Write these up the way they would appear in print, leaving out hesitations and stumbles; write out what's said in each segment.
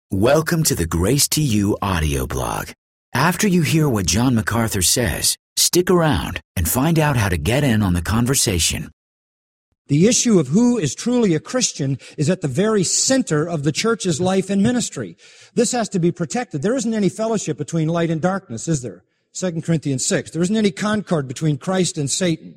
Welcome to the Grace to You audio blog. After you hear what John MacArthur says, stick around and find out how to get in on the conversation. The issue of who is truly a Christian is at the very center of the church's life and ministry. This has to be protected. There isn't any fellowship between light and darkness, is there? 2 Corinthians 6. There isn't any concord between Christ and Satan.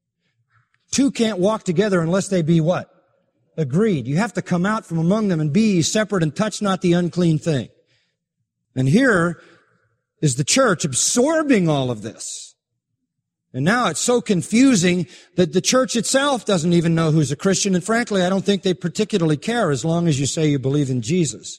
Two can't walk together unless they be what? Agreed. You have to come out from among them and be separate and touch not the unclean thing. And here is the church absorbing all of this. And now it's so confusing that the church itself doesn't even know who's a Christian. And frankly, I don't think they particularly care as long as you say you believe in Jesus.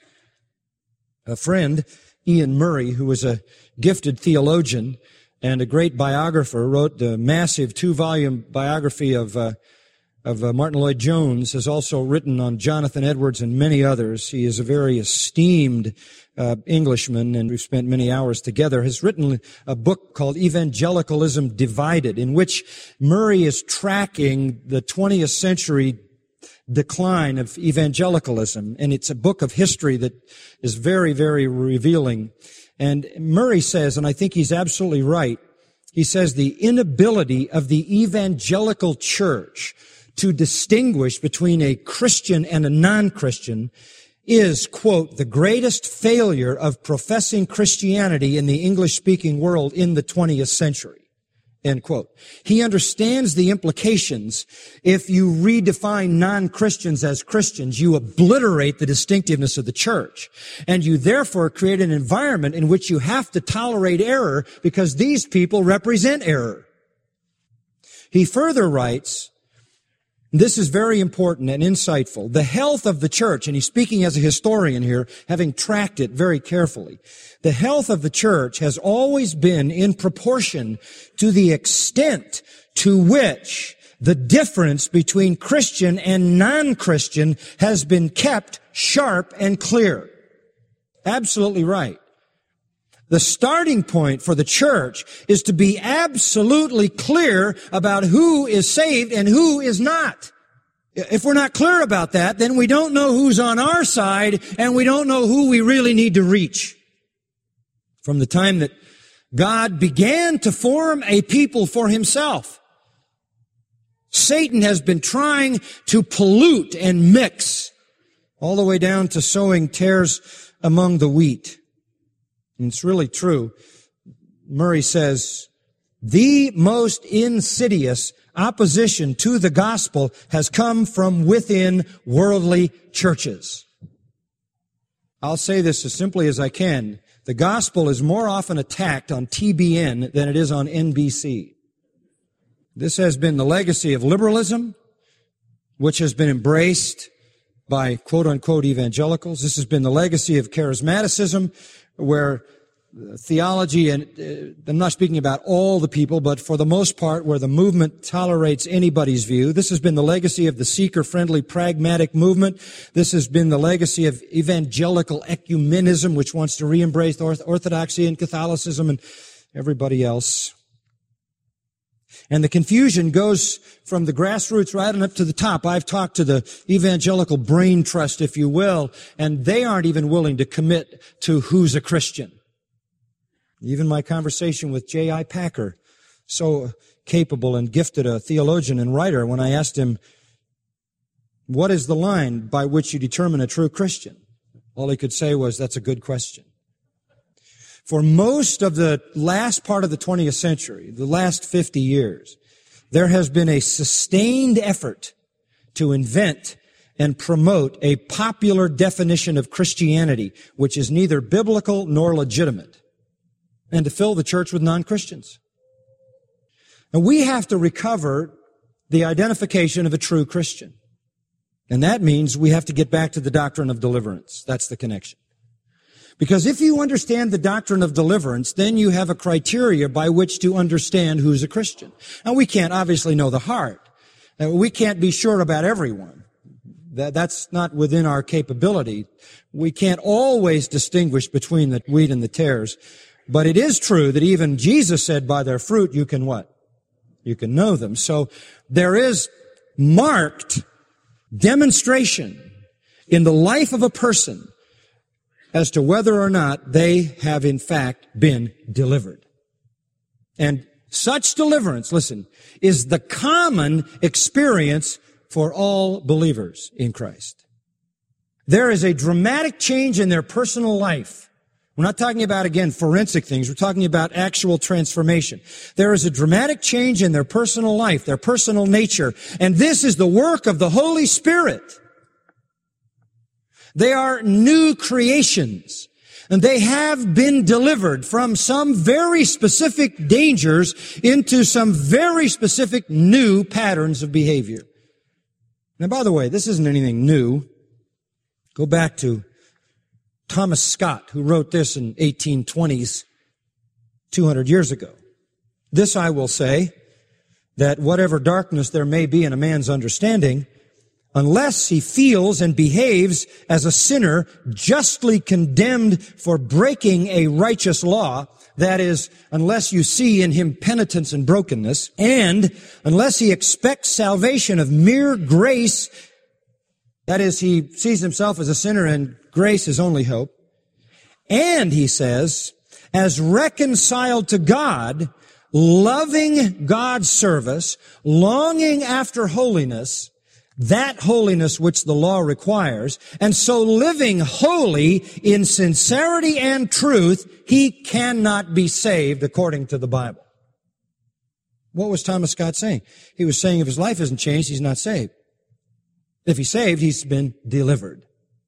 A friend, Ian Murray, who was a gifted theologian and a great biographer, wrote the massive 2-volume biography of Martin Lloyd-Jones, has also written on Jonathan Edwards and many others. He is a very esteemed Englishman, and we've spent many hours together. Has written a book called Evangelicalism Divided, in which Murray is tracking the 20th century decline of evangelicalism. And it's a book of history that is very, very revealing. And Murray says, and I think he's absolutely right, he says the inability of the evangelical church to distinguish between a Christian and a non-Christian is, quote, the greatest failure of professing Christianity in the English-speaking world in the 20th century, end quote. He understands the implications. If you redefine non-Christians as Christians, you obliterate the distinctiveness of the church. And you therefore create an environment in which you have to tolerate error because these people represent error. He further writes, this is very important and insightful. The health of the church, and he's speaking as a historian here, having tracked it very carefully. The health of the church has always been in proportion to the extent to which the difference between Christian and non-Christian has been kept sharp and clear. Absolutely right. The starting point for the church is to be absolutely clear about who is saved and who is not. If we're not clear about that, then we don't know who's on our side and we don't know who we really need to reach. From the time that God began to form a people for himself, Satan has been trying to pollute and mix all the way down to sowing tares among the wheat. And it's really true. Murray says, the most insidious opposition to the gospel has come from within worldly churches. I'll say this as simply as I can. The gospel is more often attacked on TBN than it is on NBC. This has been the legacy of liberalism, which has been embraced by quote-unquote evangelicals. This has been the legacy of charismaticism, where theology, and I'm not speaking about all the people, but for the most part, where the movement tolerates anybody's view. This has been the legacy of the seeker-friendly pragmatic movement. This has been the legacy of evangelical ecumenism, which wants to re-embrace orthodoxy and Catholicism and everybody else. And the confusion goes from the grassroots right on up to the top. I've talked to the evangelical brain trust, if you will, and they aren't even willing to commit to who's a Christian. Even my conversation with J.I. Packer, so capable and gifted a theologian and writer, when I asked him, what is the line by which you determine a true Christian? All he could say was, that's a good question. For most of the last part of the 20th century, the last 50 years, there has been a sustained effort to invent and promote a popular definition of Christianity, which is neither biblical nor legitimate, and to fill the church with non-Christians. And we have to recover the identification of a true Christian. And that means we have to get back to the doctrine of deliverance. That's the connection. Because if you understand the doctrine of deliverance, then you have a criteria by which to understand who's a Christian. Now, we can't obviously know the heart. We can't be sure about everyone. That's not within our capability. We can't always distinguish between the wheat and the tares. But it is true that even Jesus said, by their fruit you can what? You can know them. So there is marked demonstration in the life of a person as to whether or not they have in fact been delivered. And such deliverance, listen, is the common experience for all believers in Christ. There is a dramatic change in their personal life. We're not talking about, again, forensic things. We're talking about actual transformation. There is a dramatic change in their personal life, their personal nature, and this is the work of the Holy Spirit. They are new creations, and they have been delivered from some very specific dangers into some very specific new patterns of behavior. Now, by the way, this isn't anything new. Go back to Thomas Scott, who wrote this in 1820s, 200 years ago. This I will say, that whatever darkness there may be in a man's understanding, unless he feels and behaves as a sinner justly condemned for breaking a righteous law, that is, unless you see in him penitence and brokenness, and unless he expects salvation of mere grace, that is, he sees himself as a sinner and grace is only hope, and he says, as reconciled to God, loving God's service, longing after holiness, that holiness which the law requires, and so living holy in sincerity and truth, he cannot be saved according to the Bible. What was Thomas Scott saying? He was saying if his life isn't changed, he's not saved. If he's saved, he's been delivered.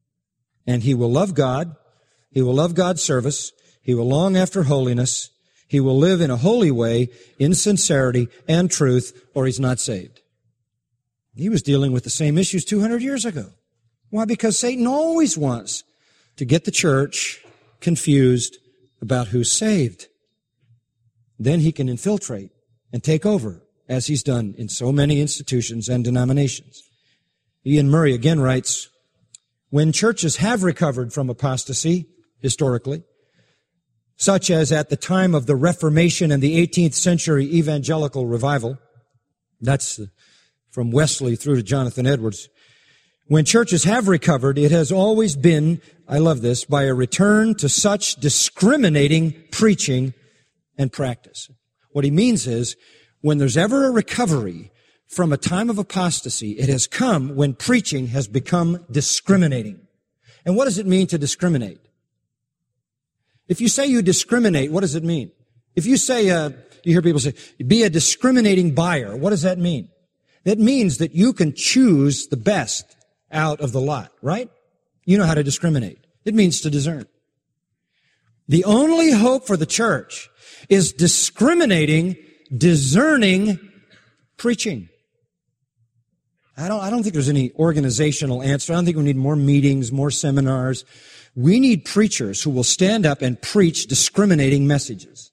And he will love God, he will love God's service, he will long after holiness, he will live in a holy way, in sincerity and truth, or he's not saved. He was dealing with the same issues 200 years ago. Why? Because Satan always wants to get the church confused about who's saved. Then he can infiltrate and take over, as he's done in so many institutions and denominations. Ian Murray again writes, when churches have recovered from apostasy, historically, such as at the time of the Reformation and the 18th century evangelical revival, that's from Wesley through to Jonathan Edwards. When churches have recovered, it has always been, I love this, by a return to such discriminating preaching and practice. What he means is, when there's ever a recovery from a time of apostasy, it has come when preaching has become discriminating. And what does it mean to discriminate? If you say you discriminate, what does it mean? If you say, you hear people say, be a discriminating buyer, what does that mean? That means that you can choose the best out of the lot, right? You know how to discriminate. It means to discern. The only hope for the church is discriminating, discerning preaching. I don't think there's any organizational answer. I don't think we need more meetings, more seminars. We need preachers who will stand up and preach discriminating messages.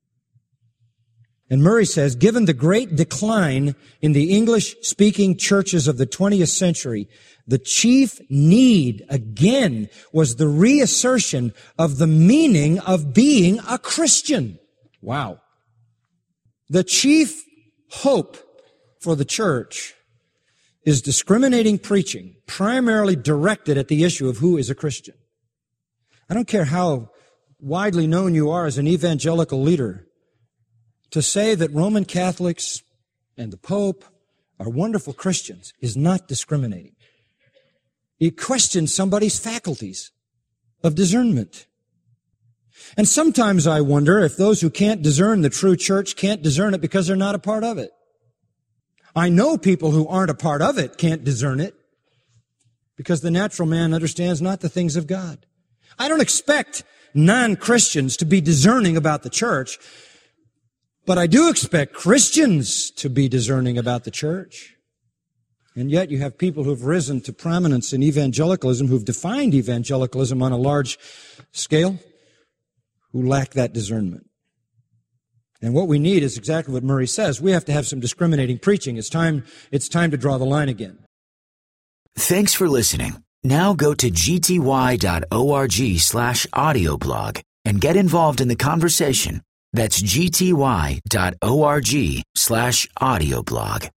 And Murray says, given the great decline in the English-speaking churches of the 20th century, the chief need, again, was the reassertion of the meaning of being a Christian. Wow. The chief hope for the church is discriminating preaching, primarily directed at the issue of who is a Christian. I don't care how widely known you are as an evangelical leader, to say that Roman Catholics and the Pope are wonderful Christians is not discriminating. It questions somebody's faculties of discernment. And sometimes I wonder if those who can't discern the true church can't discern it because they're not a part of it. I know people who aren't a part of it can't discern it because the natural man understands not the things of God. I don't expect non-Christians to be discerning about the church, but I do expect Christians to be discerning about the church. And yet you have people who've risen to prominence in evangelicalism, who've defined evangelicalism on a large scale, who lack that discernment. And what we need is exactly what Murray says. We have to have some discriminating preaching. It's time to draw the line again. Thanks for listening. Now go to gty.org/audio blog and get involved in the conversation. That's gty.org/audio blog.